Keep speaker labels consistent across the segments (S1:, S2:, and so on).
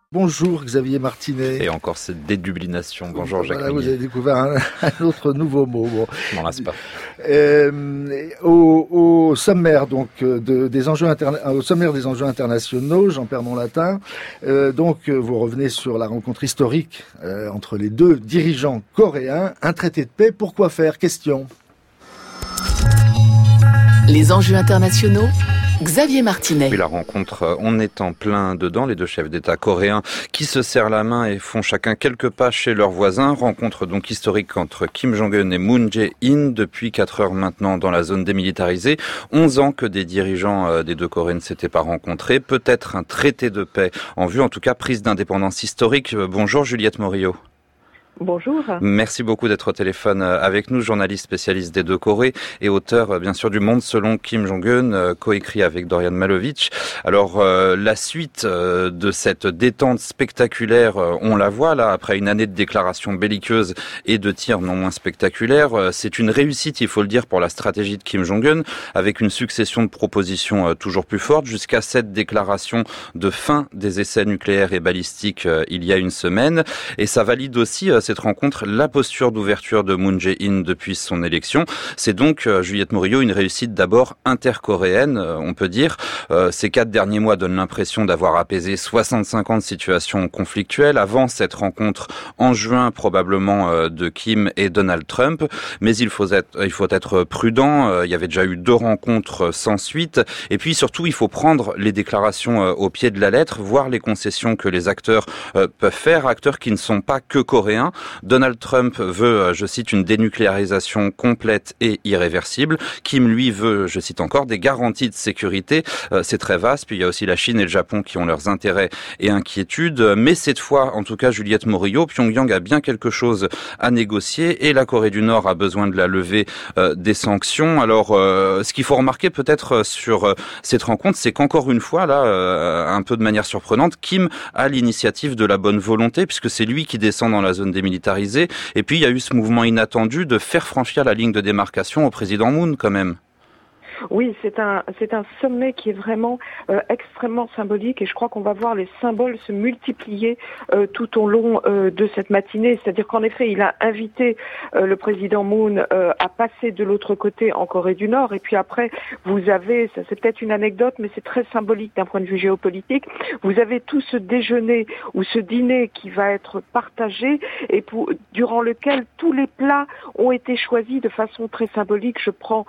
S1: Bonjour Xavier Martinet.
S2: Et encore cette dédublination. Bonjour Jacques
S1: Voilà,
S2: Meunier.
S1: vous avez découvert un autre nouveau mot. Bon.
S2: Je m'en lasse pas.
S1: Au sommaire donc des enjeux au sommaire des enjeux internationaux, j'en perds mon latin. Vous revenez sur la rencontre historique entre les deux dirigeants coréens, un traité de paix. Pourquoi faire? Question.
S3: Les enjeux internationaux. Xavier Martinet.
S2: Oui, la rencontre, on est en plein dedans, les deux chefs d'État coréens qui se serrent la main et font chacun quelques pas chez leurs voisins. Rencontre donc historique entre Kim Jong-un et Moon Jae-in depuis 4 heures maintenant dans la zone démilitarisée. 11 ans que des dirigeants des deux Corées ne s'étaient pas rencontrés. Peut-être un traité de paix en vue, en tout cas prise d'indépendance historique. Bonjour Juliette Morillo.
S4: Bonjour.
S2: Merci beaucoup d'être au téléphone avec nous, journaliste spécialiste des deux Corées et auteur bien sûr du Monde selon Kim Jong-un, coécrit avec Dorian Malovic. Alors la suite de cette détente spectaculaire, on la voit là après une année de déclarations belliqueuses et de tirs non moins spectaculaires. C'est une réussite, il faut le dire, pour la stratégie de Kim Jong-un, avec une succession de propositions toujours plus fortes jusqu'à cette déclaration de fin des essais nucléaires et balistiques il y a une semaine. Et ça valide aussi cette rencontre, la posture d'ouverture de Moon Jae-in depuis son élection. C'est donc, Juliette Morillo, une réussite d'abord intercoréenne, on peut dire. Ces 4 derniers mois donnent l'impression d'avoir apaisé 65 ans de situations conflictuelles avant cette rencontre en juin probablement de Kim et Donald Trump. Mais il faut être prudent. Il y avait déjà eu 2 rencontres sans suite. Et puis surtout, il faut prendre les déclarations au pied de la lettre, voir les concessions que les acteurs peuvent faire, acteurs qui ne sont pas que coréens. Donald Trump veut, je cite, une dénucléarisation complète et irréversible. Kim, lui, veut, je cite encore, des garanties de sécurité. C'est très vaste. Puis il y a aussi la Chine et le Japon qui ont leurs intérêts et inquiétudes. Mais cette fois, en tout cas, Juliette Morillo, Pyongyang a bien quelque chose à négocier et la Corée du Nord a besoin de la levée des sanctions. Alors, ce qu'il faut remarquer peut-être sur cette rencontre, c'est qu'encore une fois, là, un peu de manière surprenante, Kim a l'initiative de la bonne volonté puisque c'est lui qui descend dans la zone démilitarisée. Et puis, il y a eu ce mouvement inattendu de faire franchir la ligne de démarcation au président Moon, quand même.
S4: Oui, c'est un sommet qui est vraiment extrêmement symbolique et je crois qu'on va voir les symboles se multiplier tout au long de cette matinée. C'est-à-dire qu'en effet, il a invité le président Moon à passer de l'autre côté en Corée du Nord. Et puis après, vous avez, ça c'est peut-être une anecdote, mais c'est très symbolique d'un point de vue géopolitique, vous avez tout ce déjeuner ou ce dîner qui va être partagé et durant lequel tous les plats ont été choisis de façon très symbolique. Je prends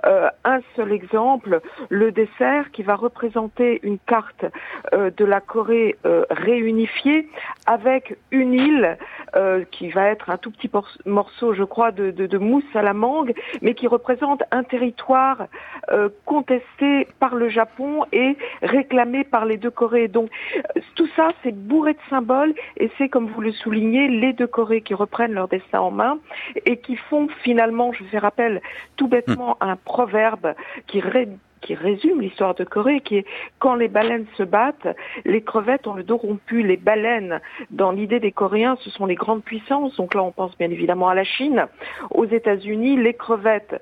S4: un seul exemple, le dessert qui va représenter une carte de la Corée réunifiée avec une île qui va être un tout petit morceau, je crois, de mousse à la mangue, mais qui représente un territoire contesté par le Japon et réclamé par les deux Corées. Donc tout ça, c'est bourré de symboles et c'est, comme vous le soulignez, les deux Corées qui reprennent leur destin en main et qui font finalement, je fais rappel tout bêtement, un proverbe qui résume l'histoire de Corée, qui est quand les baleines se battent, les crevettes ont le dos rompu. Les baleines, dans l'idée des Coréens, ce sont les grandes puissances. Donc là, on pense bien évidemment à la Chine, aux États-Unis. Les crevettes,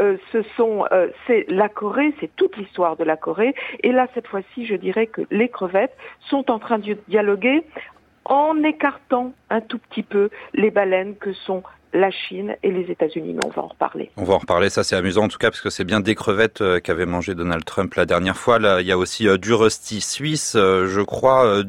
S4: c'est la Corée, c'est toute l'histoire de la Corée. Et là, cette fois-ci, je dirais que les crevettes sont en train de dialoguer en écartant un tout petit peu les baleines que sont la Chine et les États-Unis, mais on va en reparler.
S2: On va en reparler, ça c'est amusant en tout cas parce que c'est bien des crevettes qu'avait mangé Donald Trump la dernière fois. Là, il y a aussi du rôsti suisse, je crois,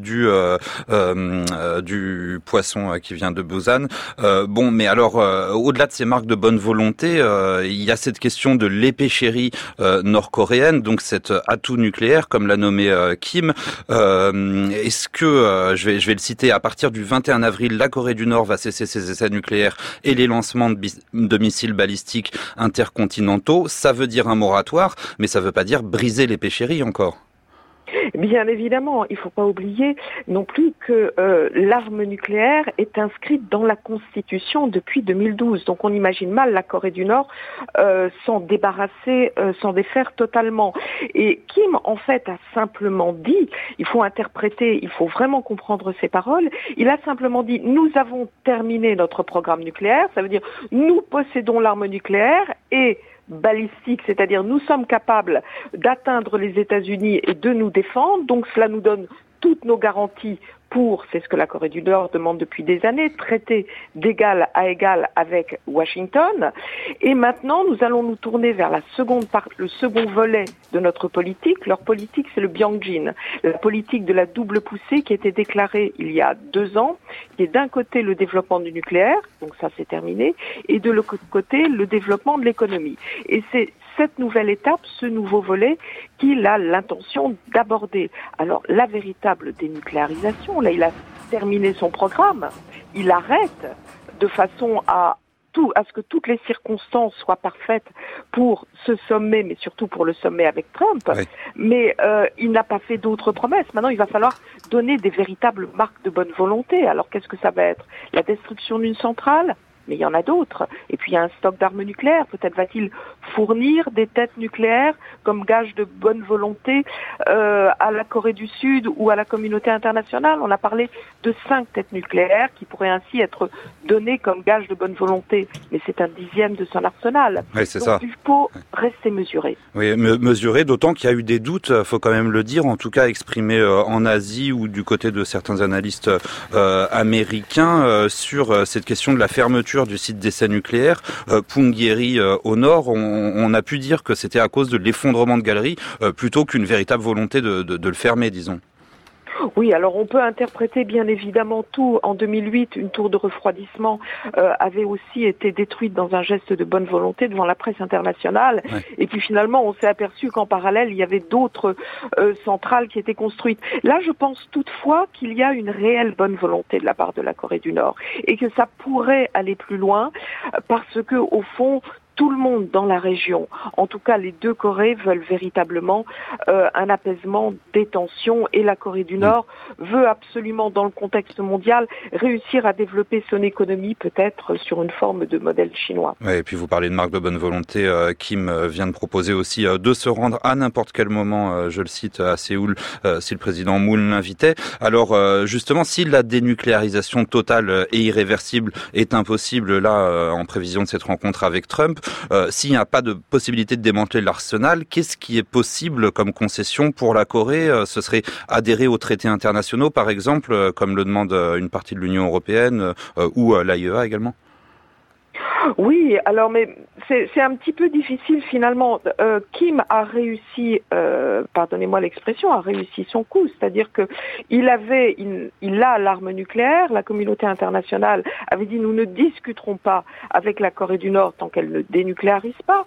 S2: du poisson qui vient de Busan. Bon, mais alors au-delà de ces marques de bonne volonté, il y a cette question de l'épée chérie nord-coréenne, donc cet atout nucléaire comme l'a nommé Kim. Est-ce que je vais le citer, à partir du 21 avril, la Corée du Nord va cesser ses essais nucléaires et les lancements de missiles balistiques intercontinentaux, ça veut dire un moratoire, mais ça veut pas dire briser l'épée chérie encore.
S4: Bien évidemment, il ne faut pas oublier non plus que l'arme nucléaire est inscrite dans la Constitution depuis 2012. Donc on imagine mal la Corée du Nord s'en débarrasser, s'en défaire totalement. Et Kim, en fait, a simplement dit, il faut interpréter, il faut vraiment comprendre ses paroles, il a simplement dit, nous avons terminé notre programme nucléaire, ça veut dire, nous possédons l'arme nucléaire et balistique, c'est-à-dire nous sommes capables d'atteindre les États-Unis et de nous défendre, donc cela nous donne toutes nos garanties pour, c'est ce que la Corée du Nord demande depuis des années, traiter d'égal à égal avec Washington. Et maintenant, nous allons nous tourner vers le second volet de notre politique. Leur politique, c'est le Byongjin, la politique de la double poussée qui a été déclarée il y a 2 ans, qui est d'un côté le développement du nucléaire, donc ça c'est terminé, et de l'autre côté le développement de l'économie. Et c'est cette nouvelle étape, ce nouveau volet, qu'il a l'intention d'aborder. Alors, la véritable dénucléarisation, là, il a terminé son programme, il arrête de façon à ce que toutes les circonstances soient parfaites pour ce sommet, mais surtout pour le sommet avec Trump. Oui. Mais il n'a pas fait d'autres promesses. Maintenant, il va falloir donner des véritables marques de bonne volonté. Alors, qu'est-ce que ça va être? La destruction d'une centrale? Mais il y en a d'autres. Et puis il y a un stock d'armes nucléaires. Peut-être va-t-il fournir des têtes nucléaires comme gage de bonne volonté à la Corée du Sud ou à la communauté internationale. On a parlé de 5 têtes nucléaires qui pourraient ainsi être données comme gage de bonne volonté. Mais c'est un 10e de son arsenal.
S2: Oui, c'est
S4: donc
S2: ça.
S4: Il faut rester mesuré.
S2: Oui, mesuré, d'autant qu'il y a eu des doutes, faut quand même le dire, en tout cas exprimés en Asie ou du côté de certains analystes américains sur cette question de la fermeture du site d'essai nucléaire Punggye-ri au nord. On a pu dire que c'était à cause de l'effondrement de galeries plutôt qu'une véritable volonté de le fermer, disons.
S4: Oui, alors on peut interpréter bien évidemment tout. En 2008, une tour de refroidissement avait aussi été détruite dans un geste de bonne volonté devant la presse internationale. Ouais. Et puis finalement, on s'est aperçu qu'en parallèle, il y avait d'autres centrales qui étaient construites. Là, je pense toutefois qu'il y a une réelle bonne volonté de la part de la Corée du Nord et que ça pourrait aller plus loin parce que, au fond, tout le monde dans la région, en tout cas les deux Corées, veulent véritablement un apaisement des tensions et la Corée du Nord veut absolument, dans le contexte mondial, réussir à développer son économie peut-être sur une forme de modèle chinois.
S2: Oui, et puis vous parlez de marque de bonne volonté. Kim vient de proposer aussi de se rendre à n'importe quel moment, je le cite, à Séoul, si le président Moon l'invitait. Alors justement, si la dénucléarisation totale et irréversible est impossible là, en prévision de cette rencontre avec Trump, s'il n'y a pas de possibilité de démanteler l'arsenal, qu'est-ce qui est possible comme concession pour la Corée? Ce serait adhérer aux traités internationaux, par exemple, comme le demande une partie de l'Union européenne ou l'AIEA également?
S4: Oui, alors mais c'est un petit peu difficile finalement. Kim a réussi, pardonnez-moi l'expression, a réussi son coup, c'est-à-dire que il a l'arme nucléaire. La communauté internationale avait dit nous ne discuterons pas avec la Corée du Nord tant qu'elle ne dénucléarise pas.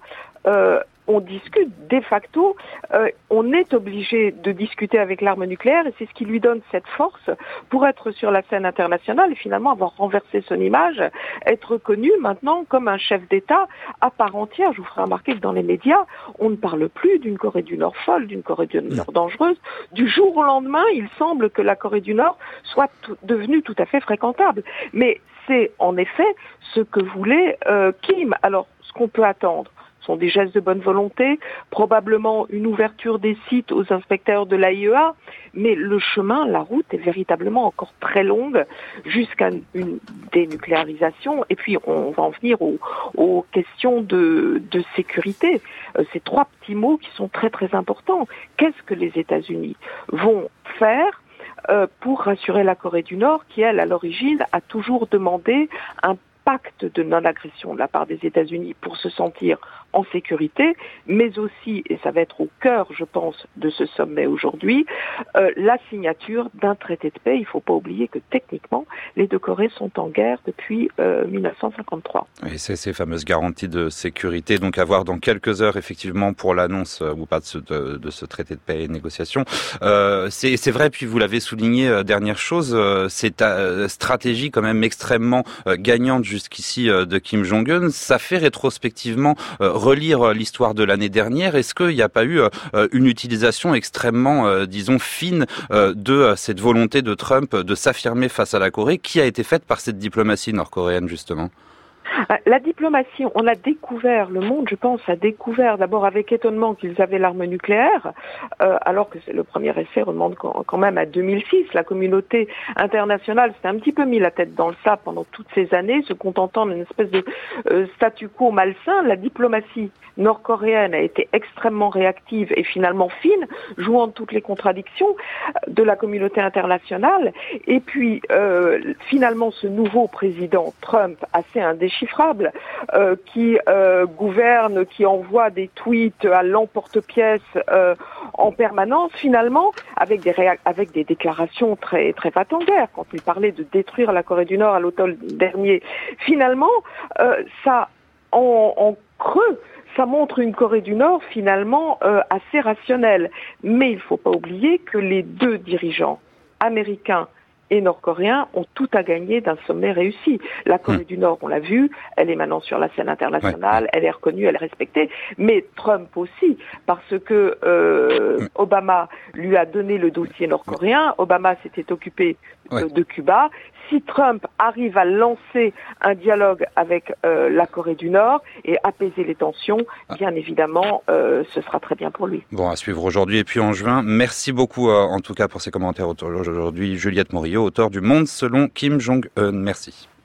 S4: On discute de facto, on est obligé de discuter avec l'arme nucléaire et c'est ce qui lui donne cette force pour être sur la scène internationale et finalement avoir renversé son image, être reconnu maintenant comme un chef d'État à part entière. Je vous ferai remarquer que dans les médias, on ne parle plus d'une Corée du Nord folle, d'une Corée du Nord dangereuse. Du jour au lendemain, il semble que la Corée du Nord soit devenue tout à fait fréquentable. Mais c'est en effet ce que voulait Kim. Alors, ce qu'on peut attendre sont des gestes de bonne volonté, probablement une ouverture des sites aux inspecteurs de l'AIEA, mais le chemin, la route est véritablement encore très longue jusqu'à une dénucléarisation. Et puis on va en venir aux questions de sécurité. Ces 3 petits mots qui sont très très importants. Qu'est-ce que les États-Unis vont faire pour rassurer la Corée du Nord qui, elle, à l'origine, a toujours demandé un pacte de non-agression de la part des États-Unis pour se sentir en sécurité, mais aussi, et ça va être au cœur, je pense, de ce sommet aujourd'hui, la signature d'un traité de paix. Il ne faut pas oublier que techniquement, les deux Corées sont en guerre depuis 1953.
S2: Et c'est ces fameuses garanties de sécurité, donc à voir dans quelques heures, effectivement, pour l'annonce ou pas de ce traité de paix et négociation. C'est vrai, puis vous l'avez souligné, dernière chose, cette stratégie quand même extrêmement gagnante jusqu'ici de Kim Jong-un, ça fait rétrospectivement relire l'histoire de l'année dernière. Est-ce qu'il n'y a pas eu une utilisation extrêmement, disons, fine de cette volonté de Trump de s'affirmer face à la Corée qui a été faite par cette diplomatie nord-coréenne, justement?
S4: La diplomatie, on a découvert, le monde, je pense, a découvert d'abord avec étonnement qu'ils avaient l'arme nucléaire, alors que le premier essai remonte quand même à 2006. La communauté internationale s'est un petit peu mis la tête dans le sable pendant toutes ces années, se contentant d'une espèce de statu quo malsain. La diplomatie nord-coréenne a été extrêmement réactive et finalement fine, jouant de toutes les contradictions de la communauté internationale. Et puis, finalement, ce nouveau président Trump, assez indéchiffrable, qui gouverne, qui envoie des tweets à l'emporte-pièce en permanence, finalement, avec des déclarations très très va-t-en-guerre, quand il parlait de détruire la Corée du Nord à l'automne dernier. Finalement, ça, en creux, ça montre une Corée du Nord finalement assez rationnelle. Mais il ne faut pas oublier que les deux dirigeants américains et nord-coréens ont tout à gagner d'un sommet réussi. La Corée du Nord, on l'a vu, elle est maintenant sur la scène internationale, elle est reconnue, elle est respectée, mais Trump aussi, parce que Obama lui a donné le dossier nord-coréen, Obama s'était occupé de Cuba. Si Trump arrive à lancer un dialogue avec la Corée du Nord et apaiser les tensions, bien évidemment, ce sera très bien pour lui.
S2: Bon, à suivre aujourd'hui et puis en juin. Merci beaucoup en tout cas pour ces commentaires aujourd'hui. Juliette Morillo, auteure du Monde selon Kim Jong-un. Merci.